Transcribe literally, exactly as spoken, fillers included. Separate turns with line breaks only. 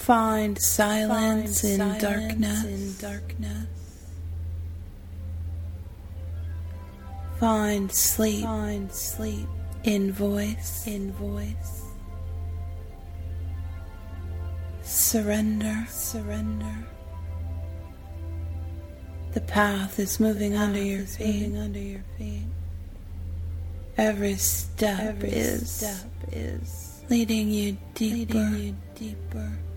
Find silence,
Find
in,
silence
darkness.
in darkness.
Find sleep,
Find sleep
in voice.
in voice.
Surrender.
Surrender.
The path is moving
Path
under your
is
feet.
moving under your feet.
Every step
Every
is
step is
leading you deeper
leading you deeper